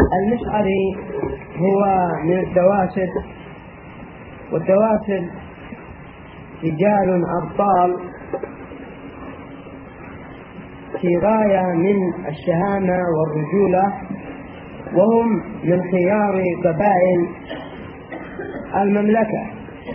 المشعري هو من الدواسر، والدواسر رجال أبطال في غاية من الشهامة والرجولة، وهم من خيار قبائل المملكة.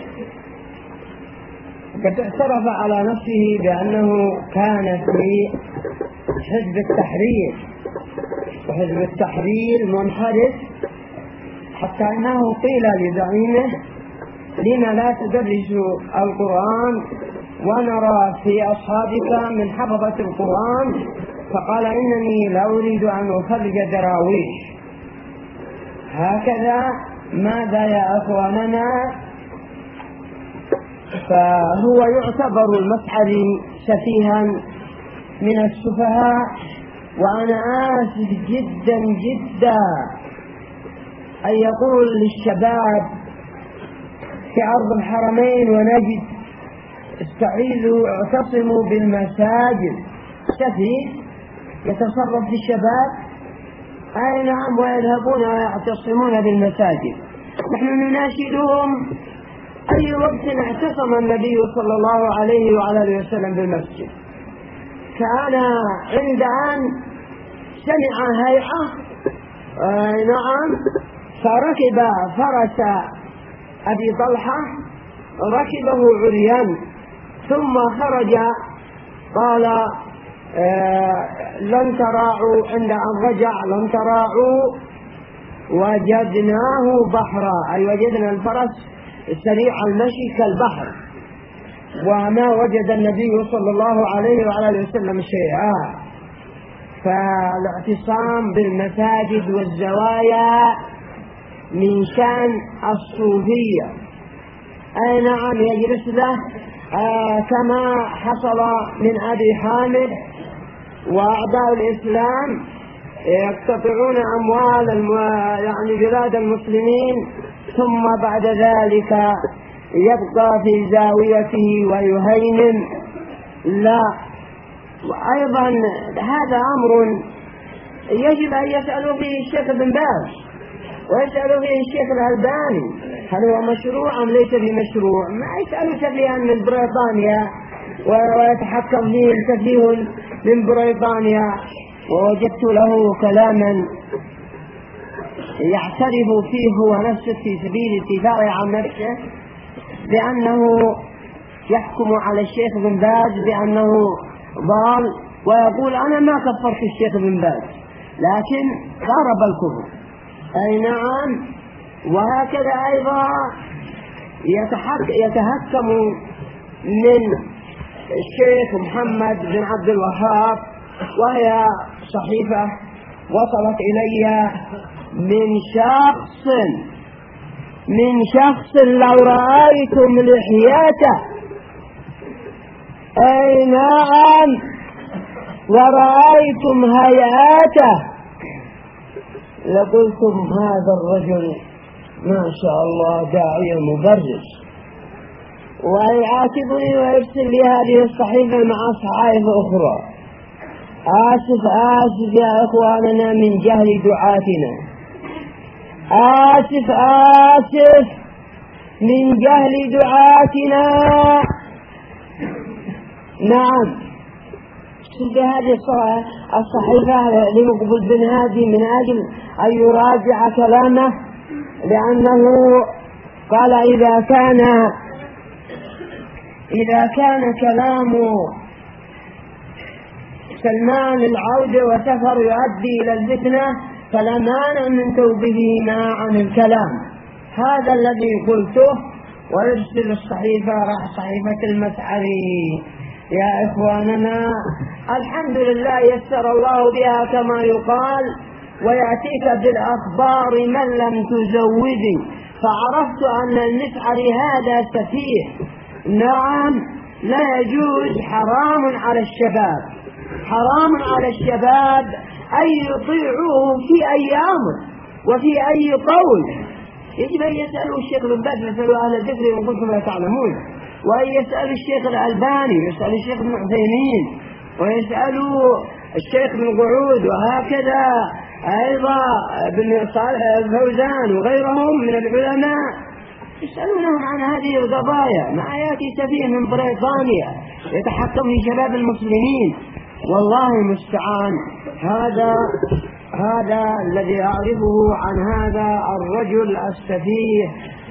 قد اعترف على نفسه بأنه كان في حزب التحرير، وحزب التحرير منحرف، حتى أنه قيل لزعيمه: لما لا تدرس القرآن ونرى في أصحابك من حفظة القرآن؟ فقال: إنني لا أريد أن أخرج دراويش. هكذا ماذا يا أخواننا؟ فهو يعتبر المشعري سفيها من السفهاء، وأنا آسف جدا جدا أن يقول للشباب في أرض الحرمين ونجد: استعيذوا اعتصموا بالمساجد. سفيه يتصرف في الشباب؟ أي نعم، ويذهبون ويعتصمون بالمساجد. نحن نناشدهم: أي وقت اعتصم النبي صلى الله عليه وعلى آله وسلم بالمسجد؟ كان عند أن سمع هيئة نعم فركب فرس أبي طلحة، ركبه عريان، ثم خرج قال: لن تراعوا. عند أن رجع: لن تراعوا وجدناه بحرا، أي وجدنا الفرس سريع المشي كالبحر، وما وجد النبي صلى الله عليه وعلى آله وسلم شيئا. فالاعتصام بالمساجد والزوايا من شأن الصوفية. أي نعم، يجلس له كما حصل من أبي حامد وأعداء الإسلام يقتطعون أموال يعني بلاد المسلمين، ثم بعد ذلك يبقى في زاويته ويهيمن. لا، وأيضا هذا أمر يجب أن يسألوا فيه الشيخ بن باز ويسألوا فيه الشيخ الألباني: هل هو مشروع أم ليس بمشروع؟ ما يسألوا سفيها من بريطانيا ويتحكم فيه السفيه من بريطانيا. ووجدت له كلاما يعترف فيه هو نفسه في سبيل الدفاع عن نفسه بأنه يحكم على الشيخ بن باز بأنه ضال، ويقول: أنا ما كفرت الشيخ بن باز، لكن قارب الكفر. أي نعم. وهكذا أيضا يتهكم من الشيخ محمد بن عبد الوهاب، وهي صحيفة وصلت إلي من شخص لو رأيتم لحياته، أي نعم، ورأيتم هيئاته لقلتم هذا الرجل ما شاء الله داعية مبرز. ويعاتبني ويرسل لي هذه الصحيفة مع صحائف أخرى. آسف يا إخواننا من جهل دعاتنا، آسف من جهل دعاتنا. نعم، هذه الصحيفة لمقبول بن هادي من أجل أن يراجع كلامه، لأنه قال: إذا كان كلام سلمان العودة وسفر يؤدي إلى الفتنة فلا مانع من توبهنا عن الكلام. هذا الذي قلته. ويرسل الصحيفة صحيفة المشعري. يا إخواننا، الحمد لله يسر الله بها كما يقال، ويأتيك بالأخبار من لم تزودي. فعرفت أن المشعري هذا سفيه. نعم، لا يجوز، حرام على الشباب أن يطيعوه في أي أمر وفي أي قول. يجب أن يسألوا الشيخ بن باز، يسألوا أهل الذكر إن كنتم لا تعلمون، وأن يسألوا الشيخ الألباني، يسألوا الشيخ ابن عثيمين، ويسألوا الشيخ بن قعود، وهكذا أيضا ابن صالح الفوزان وغيرهم من العلماء يسألونهم عن هذه القضايا. ما يأتي سفيه من بريطانيا يتحكم في شباب المسلمين، والله المستعان. هذا الذي أعرفه عن هذا الرجل السفيه.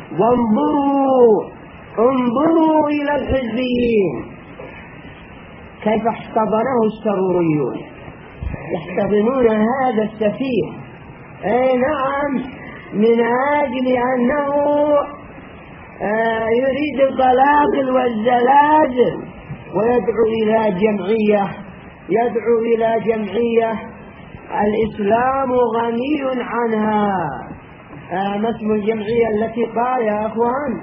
انظروا إلى الحزبيين كيف احتضنه السروريون، يحتضنون هذا السفيه. أي نعم، من أجل أنه يريد القلاقل والزلازل، ويدعو إلى جمعية الإسلام غني عنها. ما اسم الجمعية التي قال يا أخوان؟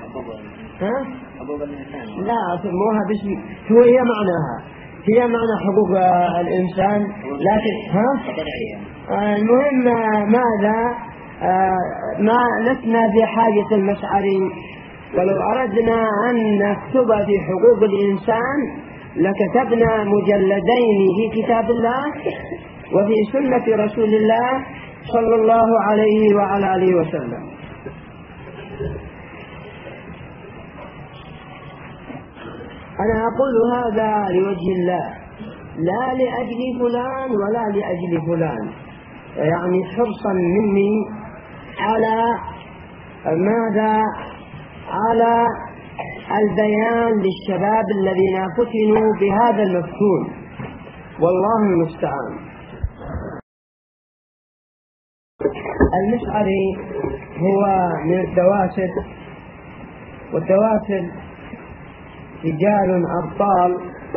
لا سموها باسم، هي معنى حقوق الإنسان، لكن المهم ماذا؟ ما لسنا بحاجة المشعري، ولو أردنا أن نكتب في حقوق الإنسان لكتبنا مجلدين في كتاب الله وفي سنة رسول الله صلى الله عليه وعلى آله وسلم. أنا أقول هذا لوجه الله، لا لأجل فلان ولا لأجل فلان، يعني حرصا مني على ماذا؟ على البيان للشباب الذين فتنوا بهذا المفتون، والله المستعان. المشعري هو من الدواسر، والدواسر رجال أبطال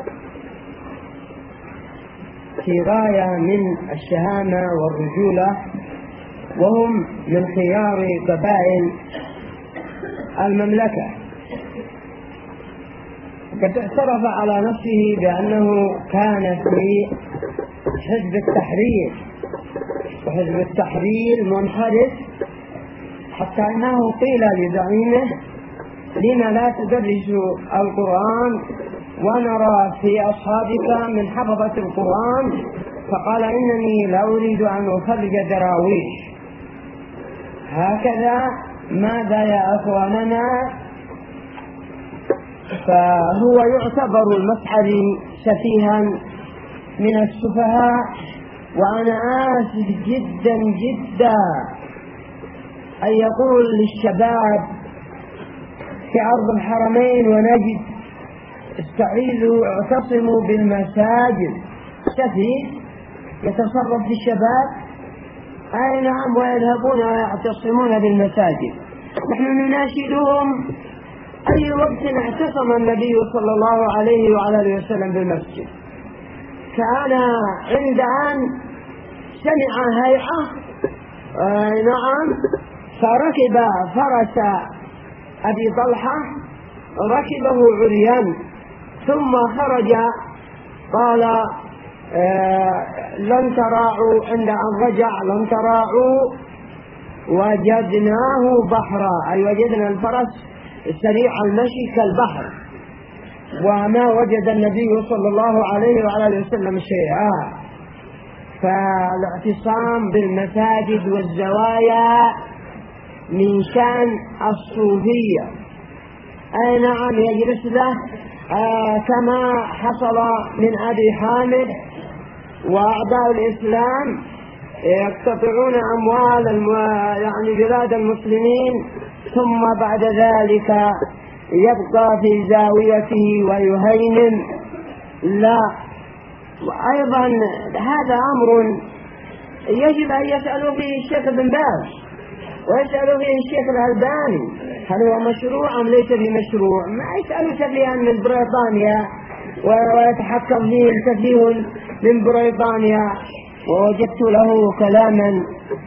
في غاية من الشهامة والرجولة، وهم من خيار قبائل المملكة. قد اعترف على نفسه بأنه كان في حزب التحرير، وحزب التحرير منحرف، حتى أنه قيل لزعيمه: لما لا تدرس القرآن ونرى في أصحابك من حفظة القرآن؟ فقال: إنني لا أريد أن أخرج دراويش. هكذا ماذا يا أخواننا؟ فهو يعتبر المشعري سفيها من السفهاء، وأنا آسف جدا جدا أن يقول للشباب في أرض الحرمين ونجد استعيذوا اعتصموا بالمساجد، سفيه يتصرف في الشباب. أي نعم، ويذهبون ويعتصمون بالمساجد. نحن نناشدهم: أي وقت اعتصم النبي صلى الله عليه وعلى آله وسلم بالمسجد؟ كان عند أن سمع هيئة نعم فركب فرس أبي طلحة، ركبه عريان، ثم خرج قال: لن تراعوا. عند أن رجع: لن تراعوا وجدناه بحرا، أي وجدنا الفرس سريع المشي كالبحر، وما وجد النبي صلى الله عليه وعلى آله وسلم شيئا. فالاعتصام بالمساجد والزوايا من شأن الصوفية. أي نعم، يجلس له كما حصل من أبي حامد وأعداء الإسلام يقتطعون أموال يعني بلاد المسلمين، ثم بعد ذلك يبقى في زاويته ويهيمن. لا، وأيضا هذا أمر يجب أن يسألوا فيه الشيخ بن باز ويسألوا فيه الشيخ الألباني: هل هو مشروع أم ليس بمشروع؟ ما يسألوا سفيها من بريطانيا ويتحكم فيه سفيه من بريطانيا. ووجدت له كلاما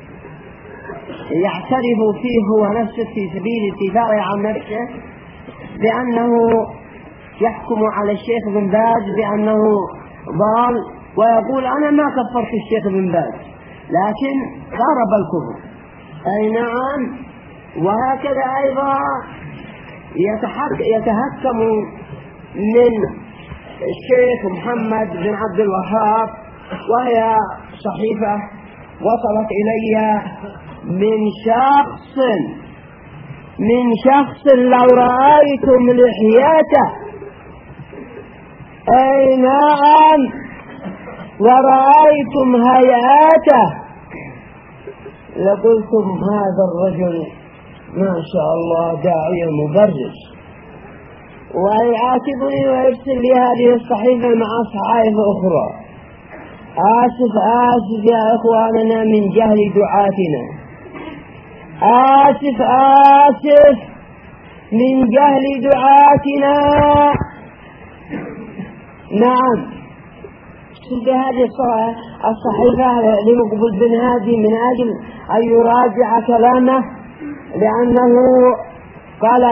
يعترف فيه هو نفسه في سبيل الدفاع عن نفسه بأنه يحكم على الشيخ بن باز بأنه ضال، ويقول: أنا ما كفرت الشيخ بن باز، لكن قارب الكفر. أي نعم. وهكذا أيضا يتهكم من الشيخ محمد بن عبد الوهاب، وهي صحيفة وصلت إلي من شخص لو رأيتم لحياته، أي نعم، ورأيتم هيئاته لقلتم هذا الرجل ما شاء الله داعية مبرز. ويعاتبني ويرسل لي هذه الصحيفة مع صحائف أخرى. آسف يا إخواننا من جهل دعاتنا، آسف من جهل دعاتنا. نعم، هذه الصحيفة لمقبل بن هادي من أجل أن يراجع كلامه، لأنه قال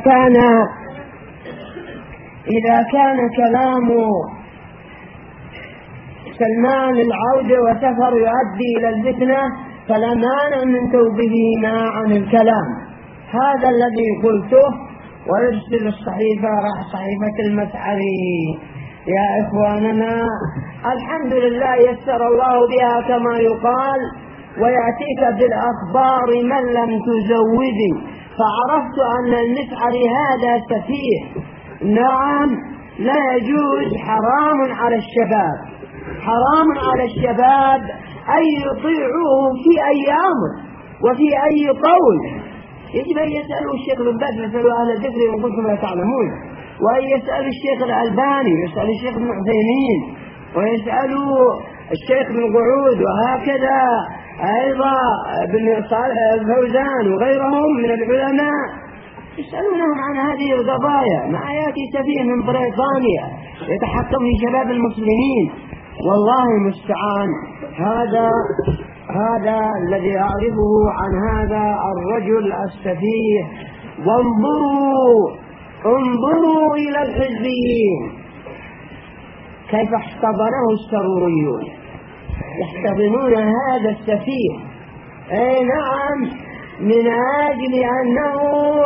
إذا كان كلام سلمان العودة وسفر يؤدي إلى الفتنة فلا مانع من توبهما عن الكلام. هذا الذي قلته. ويرسل الصحيفة صحيفة المسعري. يا إخواننا، الحمد لله يسر الله بها كما يقال، ويأتيك بالأخبار من لم تزودي. فعرفت أن المسعري هذا سفيه. نعم، لا يجوز، حرام على الشباب أن يطيعوه في أي أمر وفي أي قول. يجب أن يسألوا الشيخ بن باز، يسألوا أهل الذكر إن كنتم لا تعلمون، وأن يسألوا الشيخ الألباني، ويسألوا الشيخ ابن عثيمين، ويسألوا الشيخ بن قعود، وهكذا أيضا بن صالح الفوزان وغيرهم من العلماء يسألونهم عن هذه القضايا. ما يأتي سفيه من بريطانيا يتحكم في شباب المسلمين. والله المستعان. هذا الذي أعرفه عن هذا الرجل السفيه. وانظروا إلى الحزبيين كيف احتضنه السروريون، يحتضنون هذا السفيه. أي نعم، من أجل أنه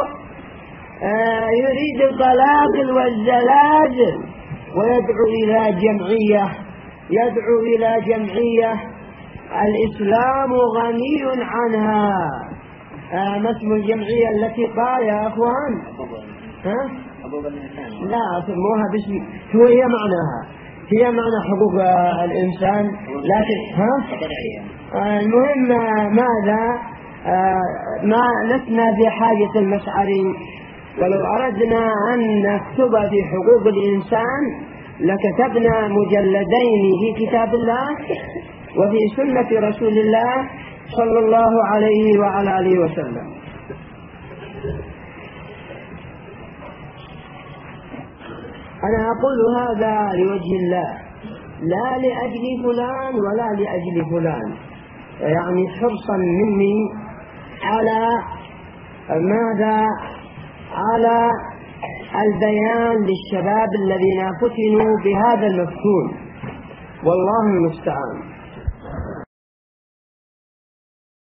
يريد القلاقل والزلازل، ويدعو إلى جمعية الإسلام غني عنها. ما اسم الجمعية التي قال يا أخوان؟ لا سموها باسم، هي معنى حقوق الإنسان، لكن المهم ماذا؟ ما لسنا بحاجة المسعري. ولو أردنا أن نكتب في حقوق الإنسان لكتبنا مجلدين في كتاب الله وفي سنة رسول الله صلى الله عليه وعلى آله وسلم. أنا أقول هذا لوجه الله، لا لأجل فلان ولا لأجل فلان، يعني حرصا مني على ماذا؟ على البيان للشباب الذين فتنوا بهذا المفتون. والله المستعان.